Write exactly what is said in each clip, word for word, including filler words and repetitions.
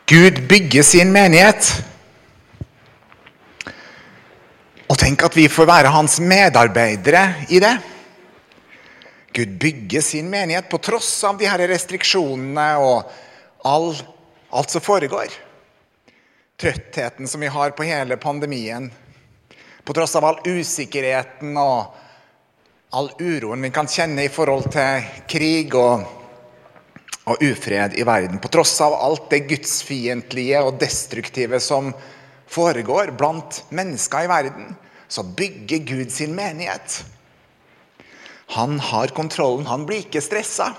Gud bygger sin menighet. Og tenk at vi får være hans medarbeidere i det. Gud bygger sin menighet på tross av de her restriksjonene og all, alt som foregår. Trøttheten som vi har på hele pandemien. På tross av all usikkerheten og all uroen vi kan kjenne i forhold til krig og, og ufred i verden. På tross av alt det gudsfiendtlige og destruktive som foregår blant mennesker i verden, så bygger Gud sin menighet. Han har kontrollen, han blir ikke stresset.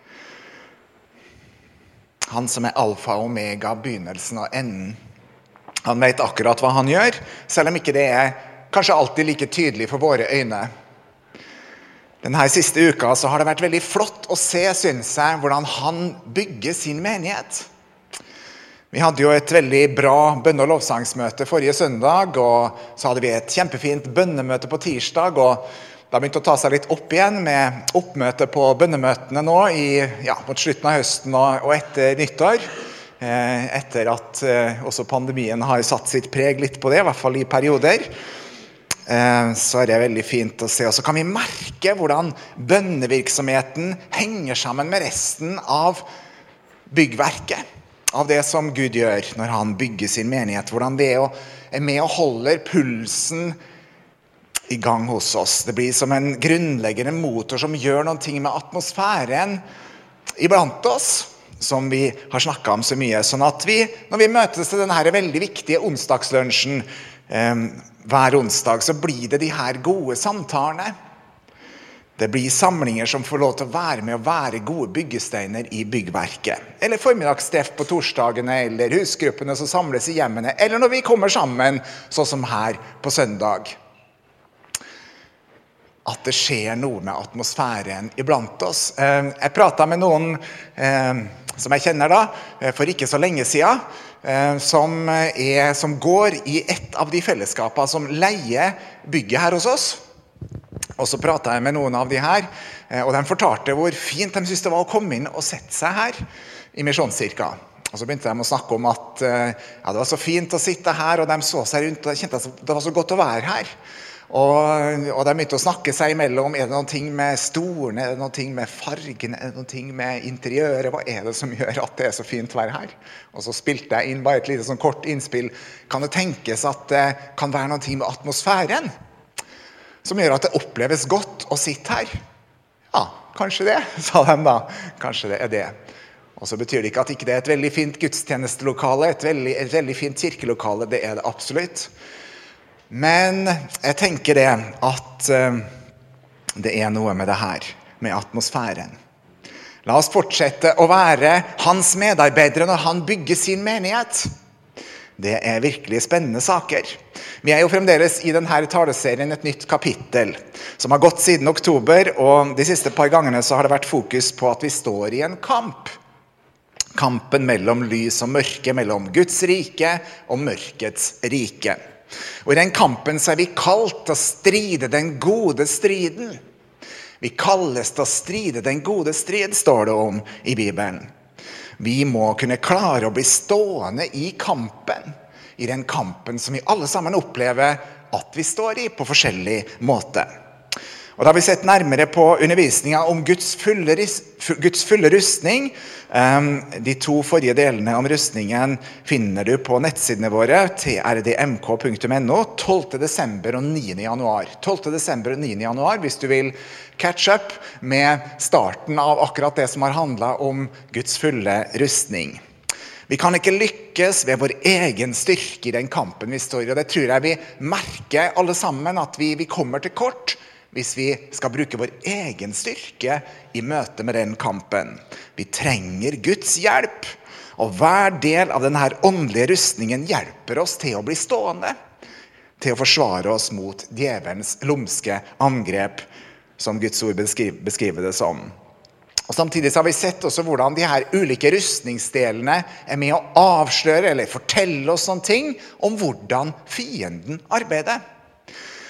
Han som er alfa og omega, begynnelsen og enden. Han vet akkurat hva han gjør, selv om ikke det er kanskje alltid like tydelig for våre øyne. Denne siste uka så har det vært veldig flott å se, synes jeg, hvordan han bygger sin menighet. Vi hadde jo et veldig bra bønne- og lovsangsmøte forrige søndag, og så hadde vi et kjempefint bønnemøte på tirsdag, og det har begynt å ta seg litt opp igjen med oppmøte på bønnemøtene nå i, ja, mot slutten av høsten og, og etter nyttår. Eh, etter at eh, også pandemien har satt sitt preg litt på det, i hvert fall i perioder. Eh, så er det veldig fint å se. Og så kan vi merke hvordan bønnevirksomheten henger sammen med resten av byggverket. Av det som Gud gjør når han bygger sin menighet. Hvordan det er med og holder pulsen i gang hos oss. Det blir som en grunnleggende motor som gjør noen ting med atmosfæren iblant oss, som vi har snakket om så mye. Sånn at vi, når vi møtes til denne veldig viktige onsdagslunsjen, eh, hver onsdag, så blir det de her gode samtalene. Det blir samlinger som får lov til å være med og være gode byggesteiner i byggverket. Eller formiddagstreff på torsdagene, eller husgruppene som samles i hjemmene, eller når vi kommer sammen, sånn som her på søndag. At det skjer noe med atmosfæren iblant oss. Jeg pratet med noen som jeg kjenner da, for ikke så lenge siden, som, er, som går i et av de fellesskapene som leier bygget her hos oss. Og så pratet jeg med noen av de her, og de fortalte hvor fint de synes det var å komme inn og sette seg her i Misjonskirka. Og så begynte de å snakke om at ja, det var så fint å sitte her, og de så seg rundt, og de kjente at det var så godt å være her. Og, og de begynte å snakke seg imellom. Er det noen ting med storene? Er det noen ting med fargen? Er det noen ting med interiøret? Hva er det som gjør at det er så fint å være her? Og så spilte jeg inn bare et lite sånn kort innspill. Kan det tenkes at det kan være noen ting med atmosfæren som gjør at det oppleves godt å sitte her? Ja, kanskje det, sa de da. Kanskje det er det. Og så betyr det ikke at ikke det er et veldig fint gudstjenestelokale, et veldig, et veldig fint kirkelokale. Det er det absolutt. Men jeg tenker det at uh, det er noe med det her, med atmosfæren. La oss fortsette å være hans medarbeidere når han bygger sin menighet. Det er virkelig spennende saker. Vi er jo fremdeles i denne taleserien et nytt kapittel, som har gått siden oktober, og de siste par gangene så har det vært fokus på at vi står i en kamp. Kampen mellom lys og mørke, mellom Guds rike og mørkets rike. Og i den kampen så er vi kalt til å stride den gode striden. Vi kalles til å stride den gode strid, står det om i Bibelen. Vi må kunne klare å bli stående i kampen. I den kampen som vi alle sammen opplever at vi står i på forskjellig måte. Og da har vi sett nærmere på undervisningen om Guds fulle, Guds fulle rustning. De to forrige delene om rustningen finner du på nettsidene våre, t r d m k punktum n o, tolvte desember og niende januar. tolvte desember og niende januar, hvis du vil catch up med starten av akkurat det som har handlet om Guds fulle rustning. Vi kan ikke lykkes ved vår egen styrke i den kampen vi står i, og det tror jeg vi merker alle sammen, at vi, vi kommer til kort, hvis vi skal bruke vår egen styrke i møte med den kampen. Vi trenger Guds hjelp, og hver del av denne åndelige rustningen hjelper oss til å bli stående, til å forsvare oss mot djevelens lumske angrep, som Guds ord beskriver, beskriver det som. Og samtidig så har vi sett også hvordan de her ulike rustningsdelene er med å avsløre eller fortelle oss sånne ting om hvordan fienden arbeider.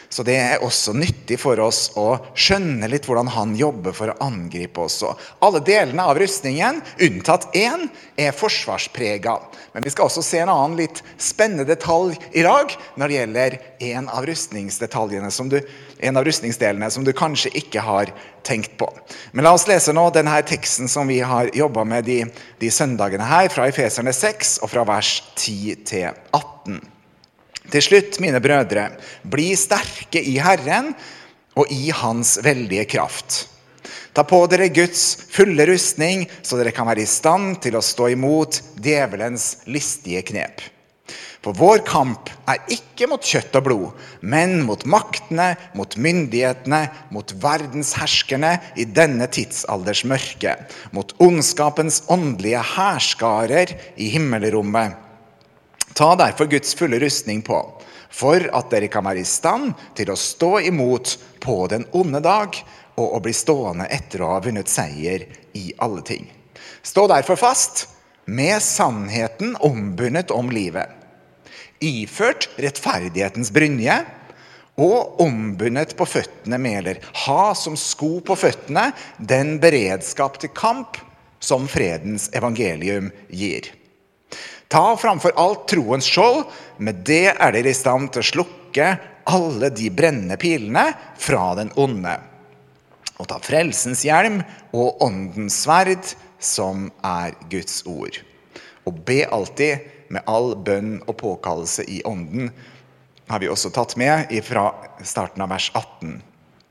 Så det er også nyttig for oss å skjønne litt hvordan han jobber for å angripe oss. Alle delene av rustningen, unntatt én, er forsvarspreget. Men vi skal også se en annen litt spennende detalj i dag når det gjelder en av rustningsdetaljene som du, en av rustningsdelene som du kanskje ikke har tenkt på. Men la oss lese nå denne teksten som vi har jobbet med de, de søndagene her, fra Efeserne seks og fra vers ti til atten. Til slutt, mine brødre, bli sterke i Herren og i hans veldige kraft. Ta på dere Guds fulle rustning, så dere kan være i stand til å stå imot djevelens listige knep. For vår kamp er ikke mot kjøtt og blod, men mot maktene, mot myndighetene, mot verdens herskerne i denne tidsalders mørke, mot ondskapens åndelige hærskarer i himmelrommet. Ta derfor Guds fulle rustning på, for at dere kan være i stand til å stå imot på den onde dag, og å bli stående etter å ha vunnet seier i alle ting. Stå derfor fast, med sannheten ombundet om livet, iført rettferdighetens brynje, og ombundet på føttene med, eller ha som sko på føttene den beredskap til kamp som fredens evangelium gir. Ta framfor alt troens skjold, med det er dere i stand til å slukke alle de brennende pilene fra den onde. Og ta frelsens hjelm og åndens sverd, som er Guds ord. Og be alltid med all bønn og påkallelse i ånden, har vi også tatt med fra starten av vers atten.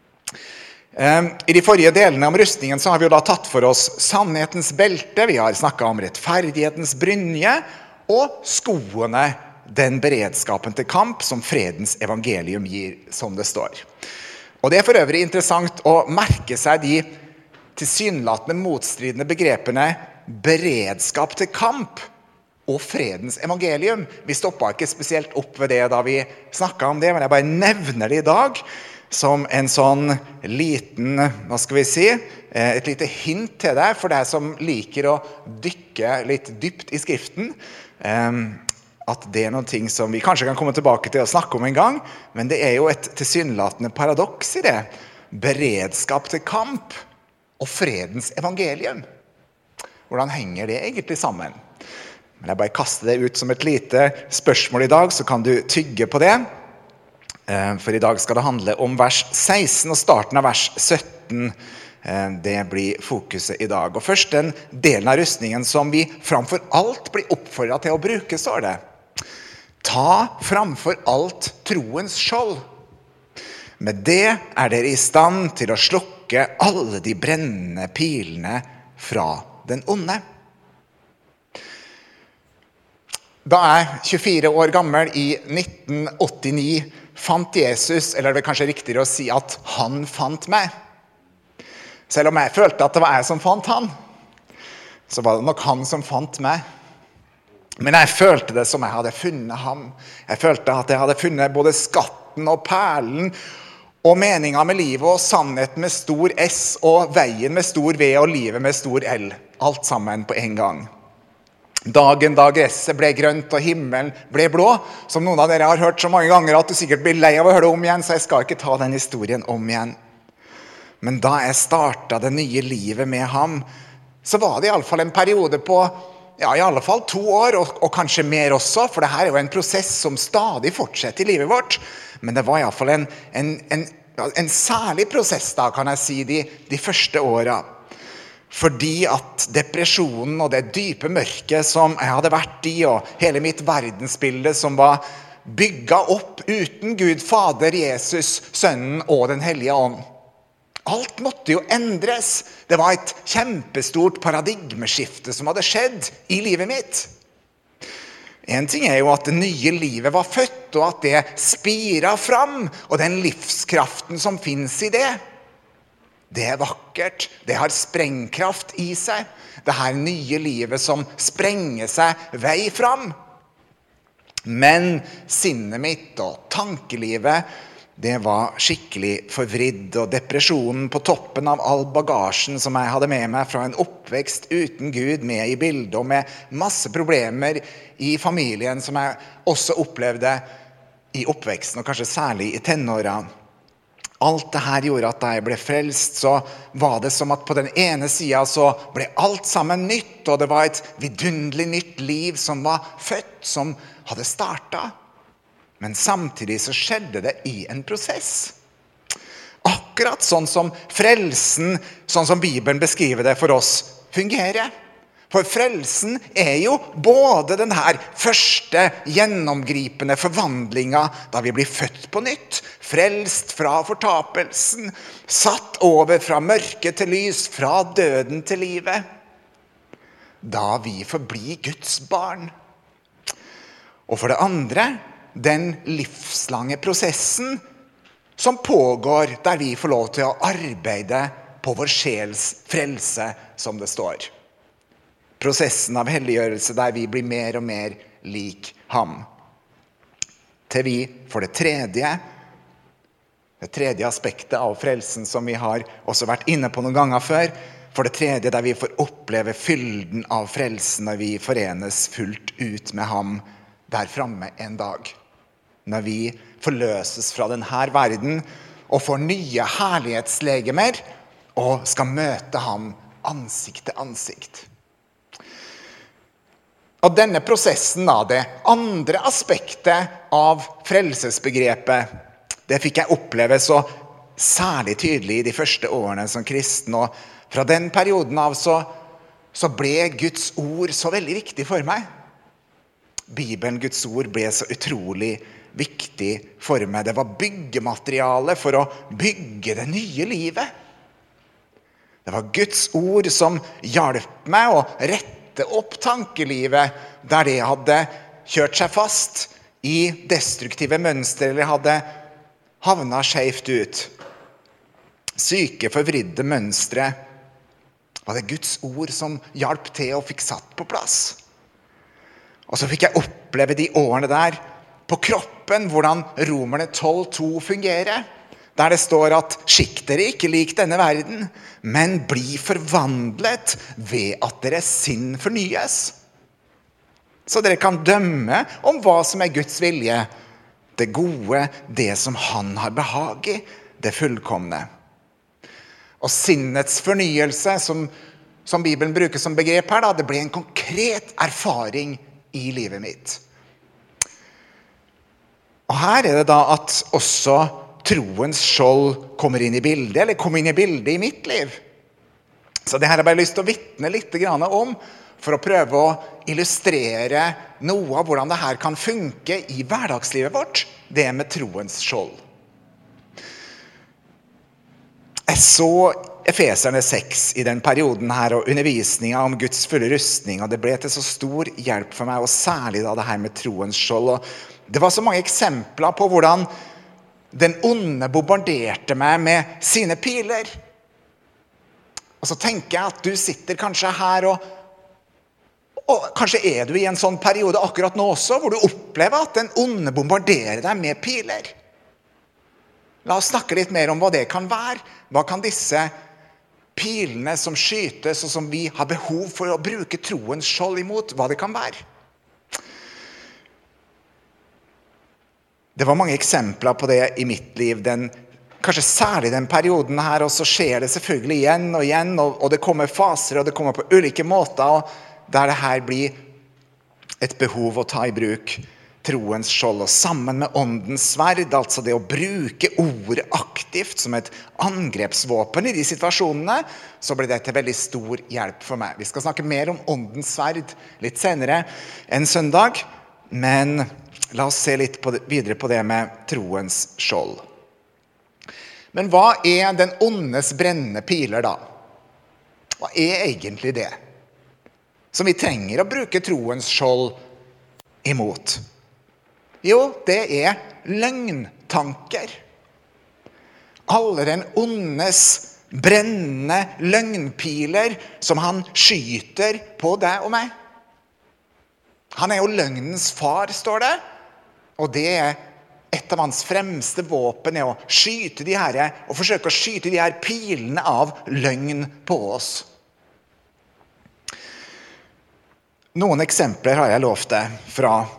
I de forrige delene om rustningen så har vi jo da tatt for oss sannhetens belte, vi har snakket om rettferdighetens brynje, og skoene, den beredskapen til kamp som fredens evangelium gir, som det står. Og det er for øvrig interessant å merke seg de tilsynelatende motstridende begrepene beredskap til kamp og fredens evangelium. Vi stoppet ikke spesielt opp ved det da vi snakket om det, men jeg bare nevner det i dag som en sånn liten, hva skal vi si, et lite hint til deg for deg som liker å dykke litt dypt i skriften, at det er noen ting som vi kanskje kan komme tilbake til å snakke om en gang, men det er jo et tilsynelatende paradoks i det. Beredskap til kamp og fredens evangelium. Hvordan henger det egentlig sammen? Men jeg bare kaster det ut som et lite spørsmål i dag, så kan du tygge på det. For i dag skal det handle om vers seksten og starten av vers sytten. Det blir fokuset i dag. Og først den delen av rustningen som vi framfor alt blir oppfordret til å bruke, står det. Ta framfor alt troens skjold. Med det er dere i stand til å slukke alle de brennende pilene fra den onde. Da jeg tjuefire år gammel i nitten åttini fant Jesus, eller det er kanskje riktigere å si at han fant meg. Selv om jeg følte at det var jeg som fant han, så var det nok han som fant meg. Men jeg følte det som jeg hadde funnet ham. Jeg følte at jeg hadde funnet både skatten og perlen, og meningen med livet og sannheten med stor S, og veien med stor V, og livet med stor L. Alt sammen på en gang. Dagen da gresset ble grønt og himmelen ble blå, som noen av dere har hørt så mange ganger at du sikkert blir lei av å høre det om igjen, så jeg skal ikke ta den historien om igjen. Men da jeg startet det nye livet med ham, så var det i alle fall en periode på, ja, i alle fall to år, og, og kanskje mer også, for det her er jo en prosess som stadig fortsetter i livet vårt. Men det var i alle fall en, en, en, en særlig prosess da, kan jeg si, de, de første årene. Fordi at depresjonen og det dype mørket som jeg hadde vært i, og hele mitt verdensbilde som var bygget opp uten Gud, Fader, Jesus, Sønnen og den hellige ånd. Alt måtte jo endres. Det var et kjempestort paradigmeskifte som hadde skjedd i livet mitt. En ting er jo at det nye livet var født, og at det spiret fram, og den livskraften som finnes i det. Det er vakkert, det har sprengkraft i seg. Det her nye livet som sprenger seg vei fram. Men sinnet mitt og tankelivet, det var skikkelig forvridd, og depresjonen på toppen av all bagasjen som jeg hadde med meg fra en oppvekst uten Gud med i bildet, og med masse problemer i familien som jeg også opplevde, i oppveksten, og kanskje særlig i tenårene. Alt det her gjorde at da jeg ble frelst, så var det som at på den ene siden så ble alt sammen nytt, og det var et vidunderlig nytt liv som var født, som hadde startet. Men samtidig så skjedde det i en prosess. Akkurat sånn som frelsen, sånn som Bibelen beskriver det for oss, fungerer. For frelsen er jo både den her første gjennomgripende forvandlingen da vi blir født på nytt, frelst fra fortapelsen, satt over fra mørke til lys, fra døden til livet, da vi forblir Guds barn. Og for det andre, den livslange prosessen som pågår der vi får lov til å arbeide på vår sjels frelse, som det står. Prosessen av helliggjørelse der vi blir mer og mer lik ham. Til vi, for det tredje, det tredje aspektet av frelsen som vi har også vært inne på noen ganger før, for det tredje der vi får oppleve fylden av frelsen når vi forenes fullt ut med ham der fremme en dag. Når vi forløses fra denne verden og får nye herlighetslegemer og skal møte ham ansikt til ansikt. Og denne prosessen, da, det andre aspektet av frelsesbegrepet, det fikk jeg oppleve så særlig tydelig i de første årene som kristen, og fra den perioden av så, så ble Guds ord så veldig viktig for meg. Bibelen, Guds ord, ble så utrolig viktig for meg. Det var byggemateriale for å bygge det nye livet. Det var Guds ord som hjalp meg å rette opp tankelivet der det hadde kjørt seg fast i destruktive mønstre eller hadde havnet skjevt ut. Syke, forvridde mønstre var det Guds ord som hjalp til og fikk satt på plass. Og så fikk jeg oppleve de årene der på kroppen hvordan Romerne tolv to fungerer. Der det står at skikk dere ikke lik denne verden, men bli forvandlet ved at deres sinn fornyes. Så dere kan dømme om hva som er Guds vilje, det gode, det som han har behag i, det fullkomne. Og sinnets fornyelse, som, som Bibelen bruker som begrep her, da, det ble en konkret erfaring i livet mitt. Og her er det da at også troens skjold kommer inn i bildet, eller kommer inn i bildet i mitt liv. Så det her har jeg bare lyst til å vitne litt om, for å prøve å illustrere noe av hvordan det her kan funke i hverdagslivet vårt, det med troens skjold. Jeg så Efeserne seks i den perioden her, og undervisningen om Guds fulle rustning, og det ble til så stor hjelp for meg, og særlig da det her med troens skjold. Og det var så mange eksempler på hvordan den onde bombarderte meg med sine piler. Og så tenker jeg at du sitter kanskje her, og, og kanskje er du i en sånn periode akkurat nå også, hvor du opplever at den onde bombarderer deg med piler. La oss snakke litt mer om hva det kan være. Hva kan disse pilene som skytes, og som vi har behov for å bruke troens skjold imot, hva det kan være? Det var mange eksempler på det i mitt liv, den, kanskje særlig den perioden her, og så skjer det selvfølgelig igjen og igjen, og, og det kommer faser, og det kommer på ulike måter, og der det her blir et behov å ta i bruk troens skjold, og sammen med åndens sverd, altså det å bruke ordet aktivt som et angrepsvåpen i de situasjonene, så ble det til veldig stor hjelp for meg. Vi skal snakke mer om åndens sverd litt senere en søndag, men la oss se litt på det, videre på det med troens skjold. Men hva er den ondes brennende piler da? Hva er egentlig det? Som vi trenger å bruke troens skjold imot? Jo, det er løgntanker. Alle den ondes brennende løgnpiler som han skyter på deg og meg. Han er jo løgnens far, står det. Og det er et av hans fremste våpen er å skyte de her, og forsøke å skyte de her pilene av løgn på oss. Noen eksempler har jeg lovt deg fra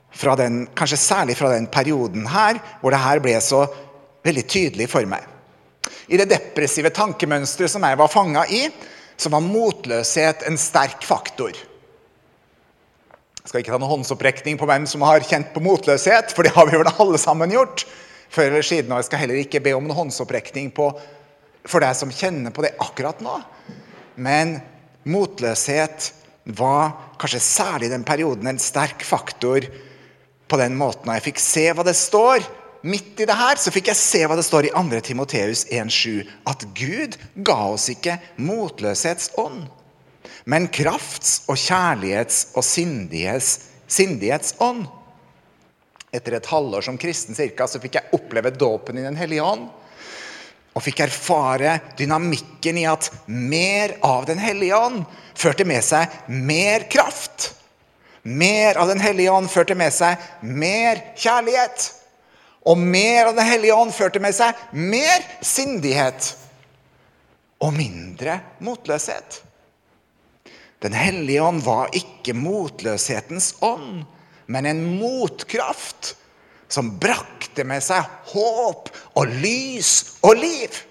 fra den, kanskje særlig fra den perioden her, hvor det her ble så veldig tydelig for meg. I det depressive tankemønstret som jeg var fanget i, så var motløshet en sterk faktor. Jeg skal ikke ta noen håndsopprekning på hvem som har kjent på motløshet, for det har vi vel alle sammen gjort, før eller siden, og jeg skal heller ikke be om noen håndsopprekning på, for deg som kjenner på det akkurat nå. Men motløshet var kanskje særlig i den perioden en sterk faktor på den måten, og jeg fikk se hva det står. Midt i det her så fikk jeg se hva det står i andre Timoteus en sju, at Gud ga oss ikke motløshetsånd, men krafts- og kjærlighets- og sindighets, sindighetsånd. Etter et halvår som kristen cirka, så fikk jeg oppleve dåpen i den hellige ånd, og fikk erfare dynamikken i at mer av den hellige ånd førte med seg mer kraft. Mer av den hellige ånd førte med seg mer kjærlighet. Og mer av den hellige ånd førte med seg mer sindighet. Og mindre motløshet. Den hellige ånd var ikke motløshetens ånd, men en motkraft som brakte med seg håp og lys og liv.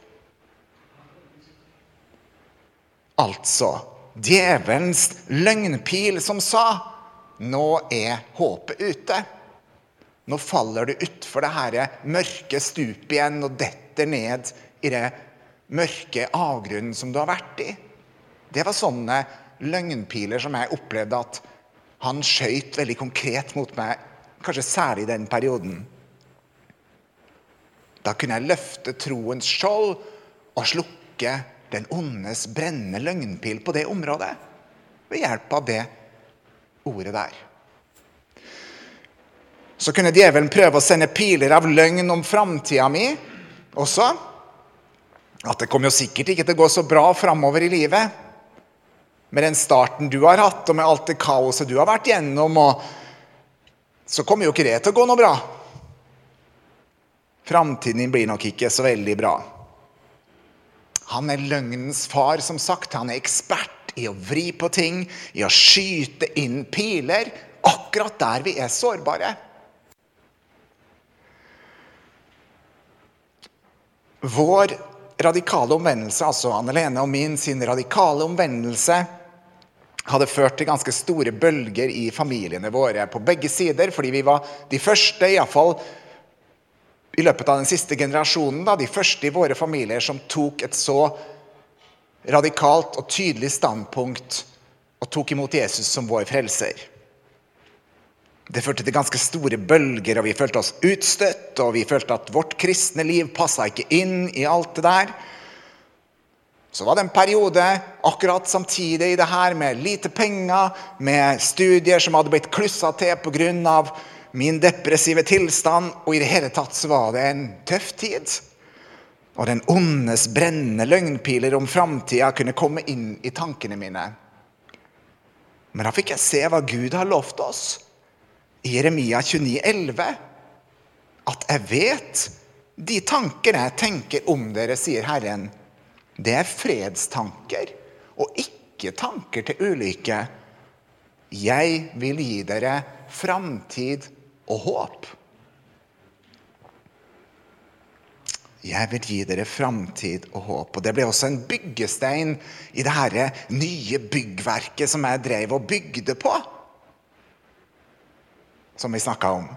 Altså, djevelens løgnpil som sa, nå er håpet ute. Nå faller du ut for det her mørke stup igjen og detter ned i det mørke avgrunnen som du har vært i. Det var sånne løgnpiler som jeg opplevde at han skjøt veldig konkret mot meg, kanskje særlig i den perioden. Da kunne jeg løfte troens skjold og slukke den ondes brennende løgnpil på det området, ved hjelp av det ordet der. Så kunne djevelen prøve å sende piler av løgn om fremtiden min også. At det kommer jo sikkert ikke til å gå så bra fremover i livet. Med den starten du har hatt, og med alt det kaoset du har vært gjennom, og så kommer jo ikke det til å gå noe bra. Fremtiden din blir nok ikke så veldig bra. Han er løgnens far, som sagt. Han er ekspert i å vri på ting, i å skyte inn piler, akkurat der vi er sårbare. Vår radikale omvendelse, altså Anne-Lene og min sin radikale omvendelse, hadde ført til ganske store bølger i familiene våre på begge sider, fordi vi var de første, i hvert fall i løpet av den siste generasjonen, da, de første i våre familier som tok et så radikalt og tydelig standpunkt og tok imot Jesus som vår frelser. Det førte til ganske store bølger, og vi følte oss utstøtt, og vi følte at vårt kristne liv passet ikke inn i alt det der. Så var det en periode, akkurat samtidig i det her, med lite penger, med studier som hadde blitt klusset til på grunn av min depressive tilstand, og i det hele tatt så var det en tøff tid. Og den ondes brennende løgnpiler om fremtiden kunne komme inn i tankene mine. Men da fikk jeg se hva Gud har lovt oss. I Jeremia tjueni elleve. At jeg vet de tanker jeg tenker om dere, sier Herren. Det er fredstanker, og ikke tanker til ulykke. Jeg vil gi dere fremtid og håp. Jeg vil gi dere fremtid og håp. Og det ble også en byggestein i det her nye byggverket som jeg drev og bygde på. Som vi snakket om.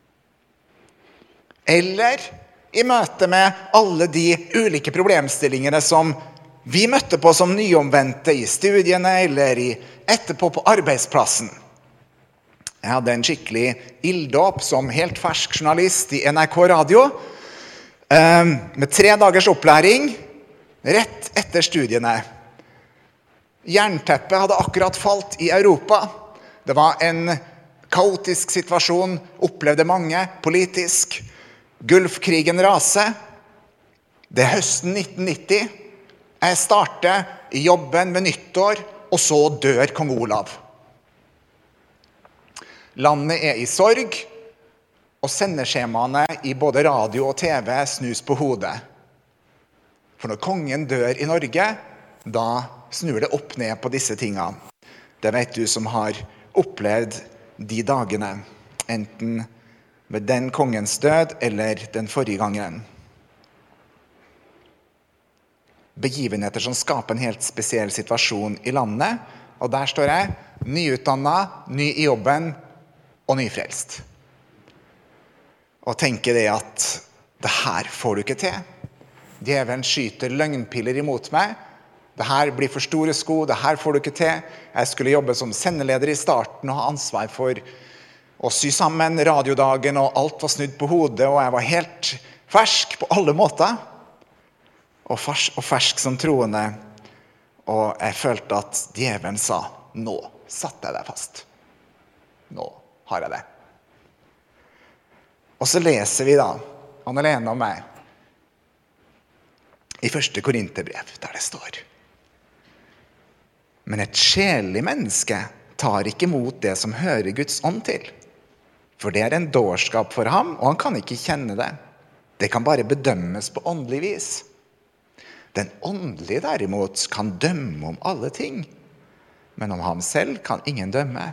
Eller i møte med alle de ulike problemstillingene som vi møtte på som nyomvendte i studiene eller i, etterpå på arbeidsplassen. Jeg hadde en skikkelig ilddåp som helt fersk journalist i N R K Radio, med tre dagers opplæring rett etter studiene. Jernteppet hadde akkurat falt i Europa. Det var en kaotisk situasjon, opplevde mange politisk. Gulfkrigen raser. Det er høsten nitten nitti. Jeg starter i jobben ved nyttår, og så dør kong Olav. Landet er i sorg, og sendeskjemaene i både radio og T V snus på hodet. For når kongen dør i Norge, da snur det opp ned på disse tingene. Det vet du som har opplevd de dagene. enten ved den kongens død eller den forrige gangen. Begivenheter som skaper en helt spesiell situasjon i landet, og der står jeg, nyutdannet, ny i jobben og nyfrelst. Og tenker det at det her får du ikke til. Djevelen skyter løgnpiler imot meg. Det her blir for store sko, det her får du ikke til. Jeg skulle jobbe som sendeleder i starten og ha ansvar for å sy sammen radiodagen, og alt var snudd på hodet, og jeg var helt fersk på alle måter. Og fersk, og fersk som troende. Og jeg følte at djevelen sa, nå satte jeg deg fast. Nå har jeg det. Og så leser vi da, Anne-Lene og meg, i første Korinterbrev, der det står: Men et sjelelig menneske tar ikke imot det som hører Guds ånd til. For det er en dårskap for ham, og han kan ikke kjenne det. Det kan bare bedømmes på åndelig vis. Den åndelige derimot kan dømme om alle ting, men om ham selv kan ingen dømme.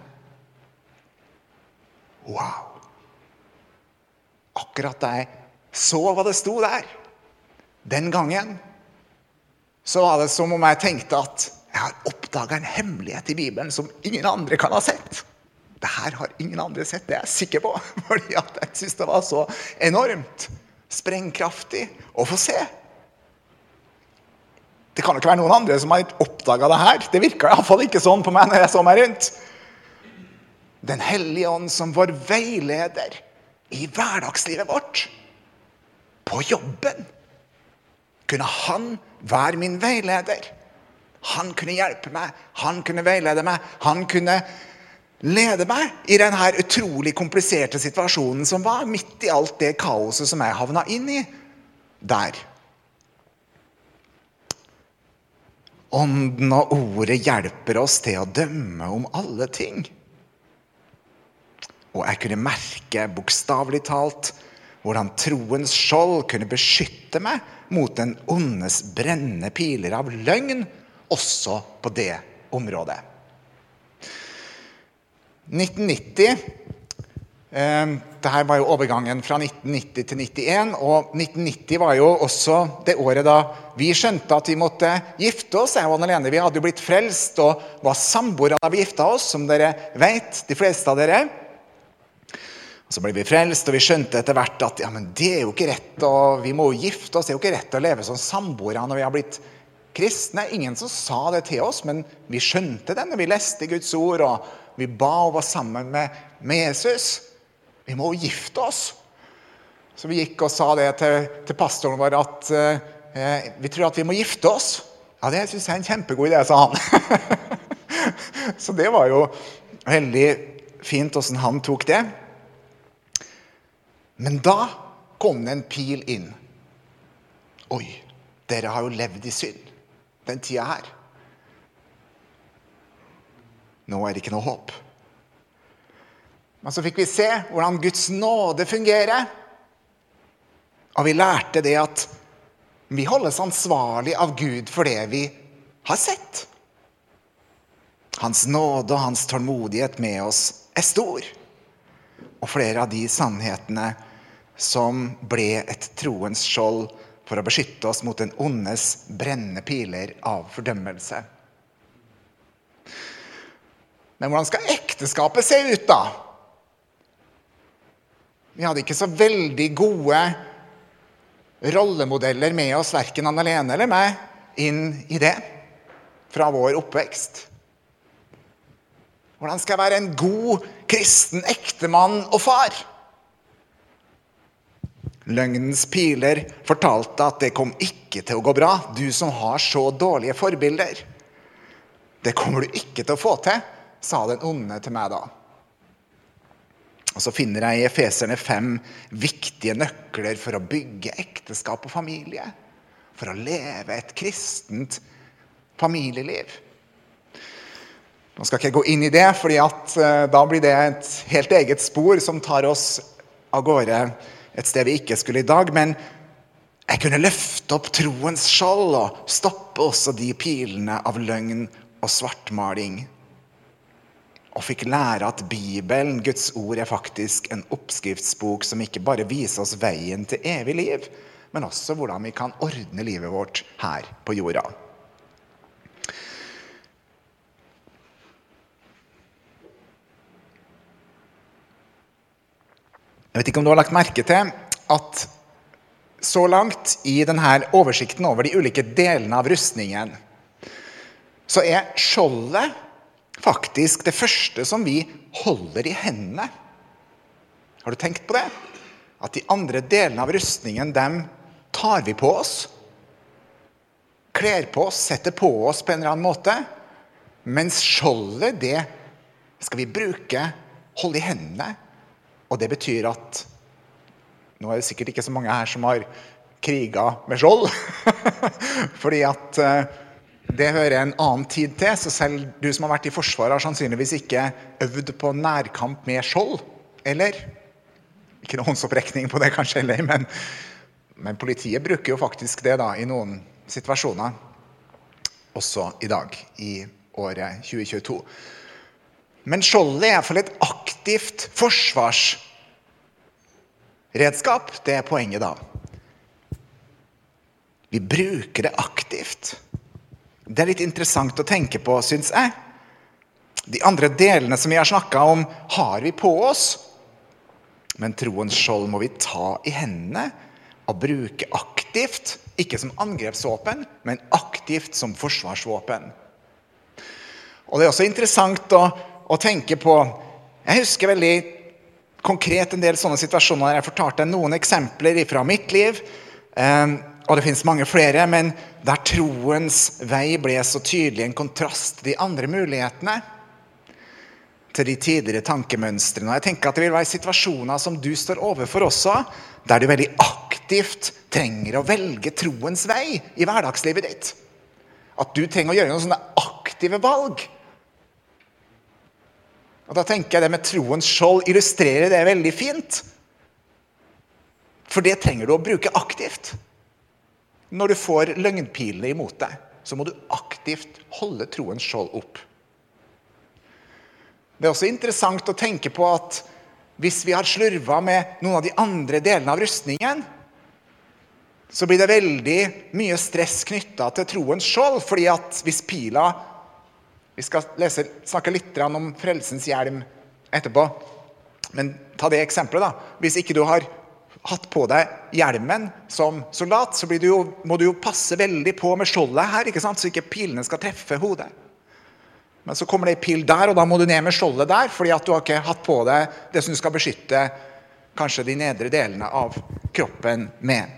Wow! Akkurat da jeg så hva det sto der, den gangen, så var det som om jeg tenkte at jeg har oppdaget en hemmelighet i Bibelen som ingen andre kan ha sett. Det her har ingen andre sett, det er jeg sikker på, fordi at jeg synes det var så enormt sprengkraftig å få se. Det kan jo ikke være noen andre som har oppdaget det her. Det virker i hvert fall ikke sånn på meg når jeg så meg rundt. Den hellige ånd som vår veileder i hverdagslivet vårt, på jobben, kunne han være min veileder. Han kunne hjelpe meg, han kunne veilede meg, han kunne lede meg i denne utrolig kompliserte situasjonen som var midt i alt det kaoset som jeg havnet inn i der. Ånden og ordet hjelper oss til å dømme om alle ting. Og jeg kunne merke, bokstavelig talt, hvordan troens skjold kunne beskytte meg mot den ondes brennende piler av løgn, også på det området. nitten nitti, eh, det her var jo overgangen fra nitten nitti til nittien, og nitten nitti var jo også det året da vi skjønte at vi måtte gifte oss. Jeg og Anne-Lene, vi hadde jo blitt frelst og var samboere da vi gifta oss, som dere vet, de fleste av dere. Og så ble vi frelst, og vi skjønte etter hvert at ja, men det er jo ikke rett, og vi må jo gifte oss, det er jo ikke rett å leve som samboere når vi har blitt kristne. Ingen som sa det til oss, men vi skjønte det når vi leste Guds ord, og vi ba og var sammen med, med Jesus. Vi må jo gifte oss. Så vi gikk og sa det til, til pastoren vår at eh, vi tror at vi må gifte oss. Ja, det synes jeg er en kjempegod idé, sa han. Så det var jo veldig fint hvordan han tok det. Men da kom det en pil inn. Oi, dere har jo levd i synd den tida her. Nå er det ikke noe håp. Men så fikk vi se hvordan Guds nåde fungerer. Og vi lærte det at vi holdes ansvarlig av Gud for det vi har sett. Hans nåde og hans tålmodighet med oss er stor. Og flere av de sannhetene som ble et troens skjold for å beskytte oss mot den ondes brennende piler av fordømmelse. Men hvordan skal ekteskapet se ut da? Vi hadde ikke så veldig gode rollemodeller med oss, hverken Anne-Lene eller meg, inn i det fra vår oppvekst. Hvordan skal jeg være en god kristen ektemann og far? Løgnens piler fortalte at det kom ikke til å gå bra. Du som har så dårlige forbilder. Det kommer du ikke til å få til, sa den onde til meg da. Og så finner jeg i Efeserne fem viktige nøkler for å bygge ekteskap og familie. For å leve et kristent familieliv. Nå skal ikke jeg gå inn i det, fordi at uh, da blir det et helt eget spor som tar oss av gårde et sted vi ikke skulle i dag, men jeg kunne løfte opp troens skjold og stoppe også de pilene av løgn og svartmaling. og fikk lære at Bibelen, Guds ord, er faktisk en oppskriftsbok som ikke bare viser oss veien til evig liv, men også hvordan vi kan ordne livet vårt her på jorda. Jeg vet ikke om du har lagt merke til at så langt i denne oversikten over de ulike delene av rustningen, så er skjoldet faktisk det første som vi holder i hendene. Har du tenkt på det? At de andre delene av rustningen, dem tar vi på oss, kler på oss, setter på oss på en eller annen måte, mens skjoldet, det skal vi bruke, holde i hendene. Og det betyr at, nå er det sikkert ikke så mange her som har kriget med skjold, fordi at det hører en annen tid til, så selv du som har vært i forsvaret har sannsynligvis ikke øvd på nærkamp med skjold, eller? Ikke noen håndsopprekning på det kanskje heller, men, men politiet bruker jo faktisk det da i noen situasjoner, også i dag, i året tjue tjueto. Men skjoldet er i hvert fall et aktivt forsvarsredskap, det er poenget da. Vi bruker det aktivt. Det er litt interessant å tenke på, synes jeg. De andre delene som vi har snakket om, har vi på oss. Men troens skjold må vi ta i hendene og bruke aktivt, ikke som angrepsvåpen, men aktivt som forsvarsvåpen. Og det er også interessant å å tenke på, jeg husker veldig konkret en del sånne situasjoner der jeg fortalte noen eksempler fra mitt liv, og det finnes mange flere, men der troens vei ble så tydelig en kontrast til de andre mulighetene, til de tidligere tankemønstrene. Og jeg tenker at det vil være situasjoner som du står overfor også, der du veldig aktivt trenger å velge troens vei i hverdagslivet ditt. At du trenger å gjøre noen sånne aktive valg. Og da tenker jeg det med troens skjold illustrerer det veldig fint. For det trenger du å bruke aktivt. Når du får løgnpilene imot deg, så må du aktivt holde troens skjold opp. Det er også interessant å tenke på at hvis vi har slurvet med noen av de andre delene av rustningen, så blir det veldig mye stress knyttet til troens skjold, fordi at hvis pila Vi skal lese, snakke litt om frelsens hjelm etterpå. Men ta det eksempelet da. Hvis ikke du har hatt på deg hjelmen som soldat, så blir du jo, må du jo passe veldig på med skjoldet her, ikke sant? Så ikke pilene skal treffe hodet. Men så kommer det en pil der, og da må du ned med skjoldet der, fordi at du har ikke hatt på deg det som du skal beskytte kanskje de nedre delene av kroppen med.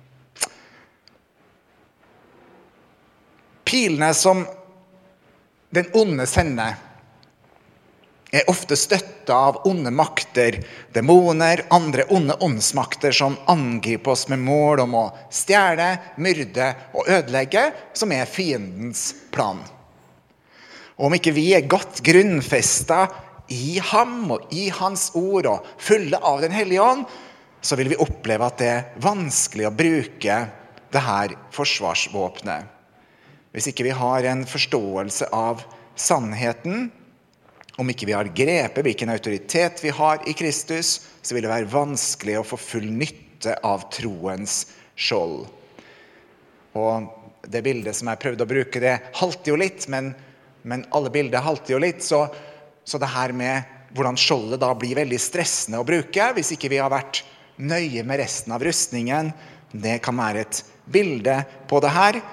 Pilene som den onde sender er ofte støttet av onde makter, demoner, andre onde åndsmakter som angriper oss med mål om å stjele, myrde og ødelegge, som er fiendens plan. Og om ikke vi er godt grunnfestet i ham og i hans ord og fulle av den hellige ånd, så vil vi oppleve at det er vanskelig å bruke det her forsvarsvåpnet. Hvis ikke vi har en forståelse av sannheten, om ikke vi har grepet hvilken autoritet vi har i Kristus, så vil det være vanskelig å få full nytte av troens skjold. Og det bildet som jeg prøvde å bruke, det halter jo litt, men, men alle bilder halter jo litt, så, så det her med hvordan skjoldet da blir veldig stressende å bruke, hvis ikke vi har vært nøye med resten av rustningen, det kan være et bilde på det her,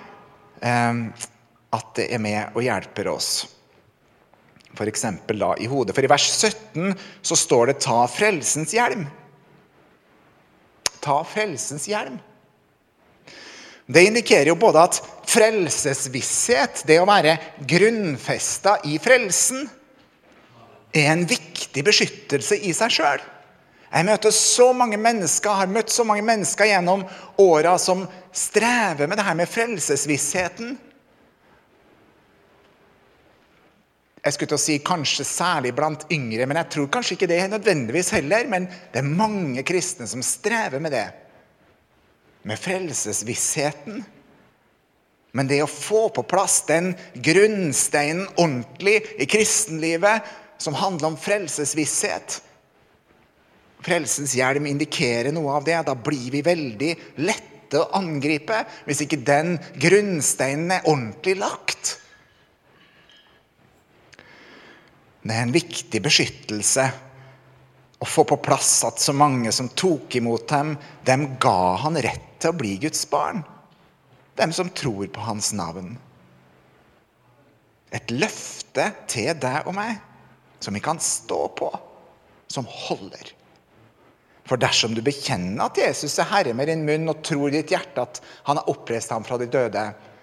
at det er med og hjelper oss. For eksempel da i hodet. For i vers sytten så står det ta frelsens hjelm. Ta frelsens hjelm. Det indikerer jo både at frelsesvisshet, det å være grunnfestet i frelsen, er en viktig beskyttelse i seg selv. Jeg møter så mange mennesker, har møtt så mange mennesker gjennom årene som strever med det her med frelsesvissheten. Jeg skulle til å si kanskje særlig blant yngre, men jeg tror kanskje ikke det er nødvendigvis heller, men det er mange kristne som strever med det. Med frelsesvissheten. Men det å få på plass den grunnsteinen ordentlig i kristenlivet, som handler om frelsesvisshet. Frelsens hjelm indikerer noe av det. Da blir vi veldig lette å angripe hvis ikke den grunnsteinen er ordentlig lagt. Det er en viktig beskyttelse å få på plass at så mange som tok imot ham, dem ga han rett til å bli Guds barn. Dem som tror på hans navn. Et løfte til deg og meg, som vi kan stå på, som holder. For dersom du bekjenner at Jesus er Herre med din munn og tror i ditt hjerte at han har oppreist ham fra de døde,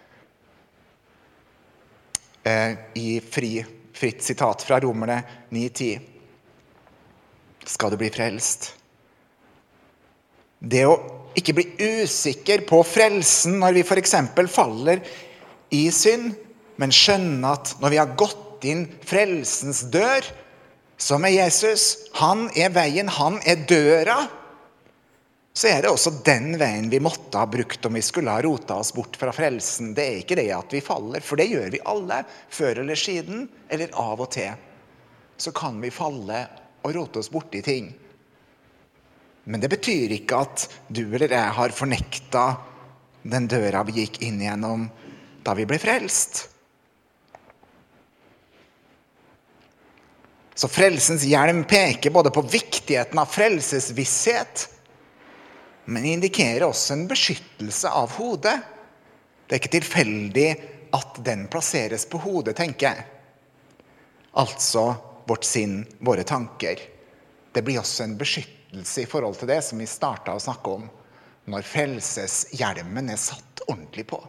eh, i fri, fritt sitat fra Romerne ni ti, skal du bli frelst. Det å ikke bli usikker på frelsen når vi for eksempel faller i synd, men skjønne at når vi har gått inn frelsens dør, som er Jesus, han er veien, han er døra, så er det også den veien vi måtte ha brukt om vi skulle ha rotet oss bort fra frelsen. Det er ikke det at vi faller, for det gjør vi alle, før eller siden, eller av og til. Så kan vi falle og rote oss bort i ting. Men det betyr ikke at du eller jeg har fornektet den døra vi gikk inn gjennom da vi ble frelst. Så frelsens hjelm peker både på viktigheten av frelsesvisshet, men indikerer også en beskyttelse av hodet. Det er ikke tilfeldig at den plasseres på hodet, tenker jeg. Altså vårt sinn, våre tanker. Det blir også en beskyttelse i forhold til det som vi startet å snakke om, når frelseshjelmen er satt ordentlig på.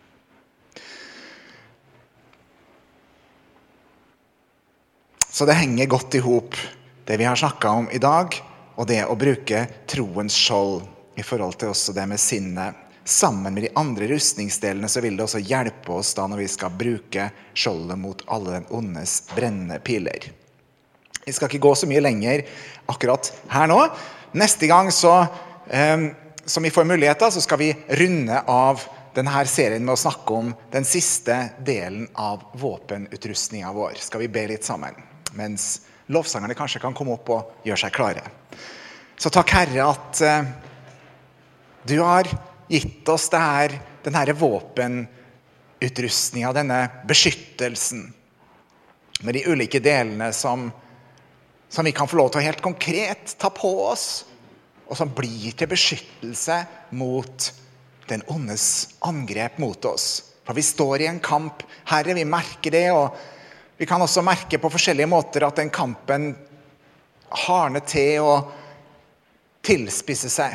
Så det henger godt i hop, det vi har snakket om i dag, og det å bruke troens skjold i forhold til også det med sinnet. Sammen med de andre rustningsdelene så vil det også hjelpe oss da når vi skal bruke skjoldet mot alle den ondes brennende piler. Vi skal ikke gå så mye lenger akkurat her nå. Neste gang så, eh, som vi får muligheter, så skal vi runde av denne serien med å snakke om den siste delen av våpenutrustningen vår. Skal vi be litt sammen? Mens lovsangerne kanskje kan komme opp og gjøre seg klare. Så takk Herre at uh, du har gitt oss det her, denne våpenutrustningen, denne beskyttelsen, med de ulike delene som, som vi kan få lov til å helt konkret ta på oss, og som blir til beskyttelse mot den ondes angrep mot oss. For vi står i en kamp, Herre, vi merker det, og vi kan også merke på forskjellige måter at den kampen hardner til å tilspisse seg.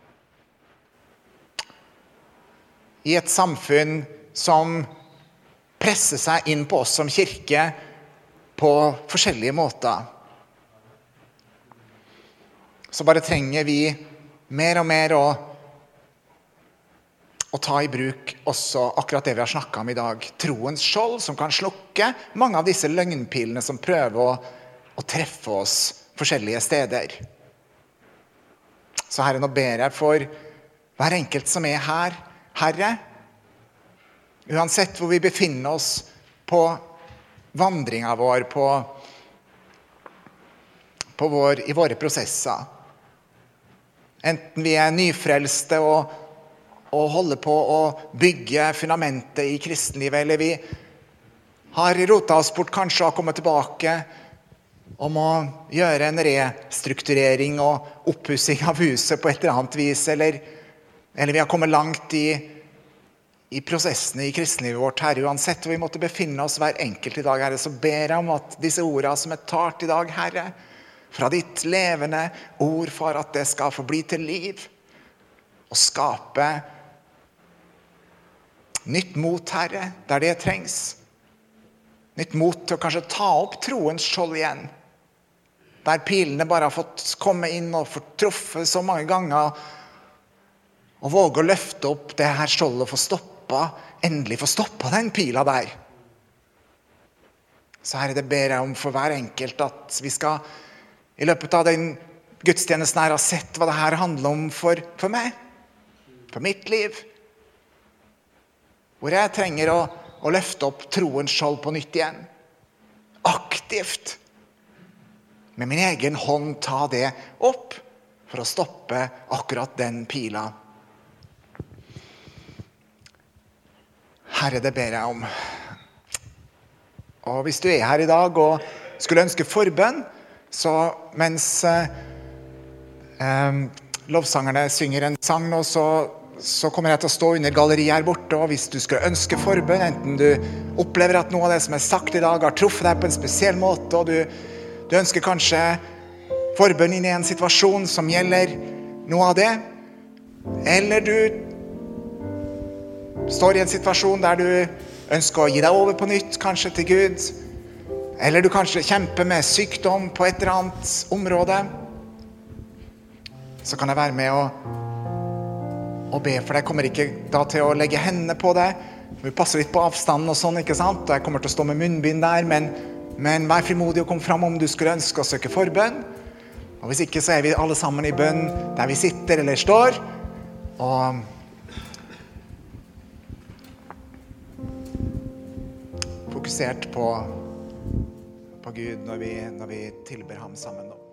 I et samfunn som presser seg inn på oss som kirke på forskjellige måter, så bare trenger vi mer og mer å og ta i bruk også akkurat det vi har snakket om i dag. Troens skjold som kan slukke mange av disse løgnpilene som prøver å, å treffe oss forskjellige steder. Så Herre, nå ber jeg for hver enkelt som er her, Herre, uansett hvor vi befinner oss på vandringen vår, på, på vår, i våre prosesser. Enten vi er nyfrelste og og holde på å bygge fundamentet i kristenlivet, eller vi har rotet oss bort kanskje og kommet tilbake om å gjøre en restrukturering og oppussing av huset på et eller annet vis, eller, eller vi har kommet langt i, i prosessene i kristenlivet vårt, Herre, uansett hvor vi måtte befinne oss hver enkelt i dag, Herre, så ber jeg om at disse ordene som er talt i dag, Herre, fra ditt levende ord, for at det skal få bli til liv, og skape nytt mot, Herre, der det trengs. Nytt mot til å kanskje ta opp troens skjold igjen. Der pilene bare har fått komme inn og få truffet så mange ganger. Og våge å løfte opp det her skjoldet og få stoppet, endelig få stoppet den pila der. Så Herre, det ber jeg om for hver enkelt at vi skal i løpet av den gudstjenesten her ha sett hva det her handler om for, for meg. For mitt liv. Hvor jeg trenger å, å løfte opp troens skjold på nytt igjen. Aktivt med min egen hånd ta det opp for å stoppe akkurat den pila. Herre, det ber jeg om. Og hvis du er her i dag og skulle ønske forbønn, så mens eh, eh, lovsangerne synger en sang nå, så så kommer jeg til å stå under galleriet her borte, og hvis du skulle ønske forbønn, enten du opplever at noe av det som er sagt i dag har truffet deg på en spesiell måte, og du, du ønsker kanskje forbønn inn i en situasjon som gjelder noe av det, eller du står i en situasjon der du ønsker å gi deg over på nytt, kanskje til Gud, eller du kanskje kjemper med sykdom på et eller annet område, så kan jeg være med å og be for deg. Jeg kommer ikke da til å legge hendene på deg. Vi passer litt på avstanden og sånn, ikke sant? Og jeg kommer til å stå med munnbind der, men, men vær frimodig og kom fram om du skulle ønske å søke forbønn. Og hvis ikke, så er vi alle sammen i bønn der vi sitter eller står. Og fokusert på, på Gud når vi, når vi tilber ham sammen nå.